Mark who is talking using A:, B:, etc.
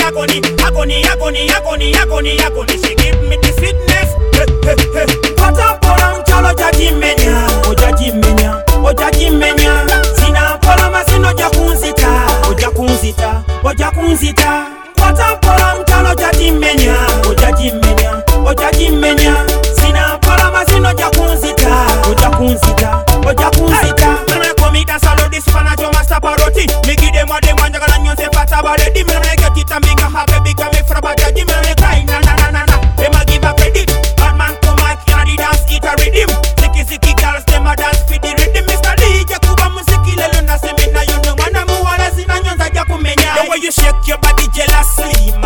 A: agony. She give me the sweetness. Pata polam chalo jaji menya. Ojaji menya. Sina polam asino jakunzita. Ojakunzita. Pata polam chalo jaji menya. Ojaji menya. Sina polam asino jakunzita. Ojakunzita. Mena komita salo dispana jo master paroti. Migi demo njagala nyonse pata baledi. Mena get it and binga happy bika me fraba jaji. Mena kai na. Them a give a credit. Bad man come out can the dance it a rhythm. Siki girls them a dance for the rhythm. Mr. DJ kuba musiki lelo na semina you know. Mana muwala sina nyonza jakumenya. The way you shake your body jealously.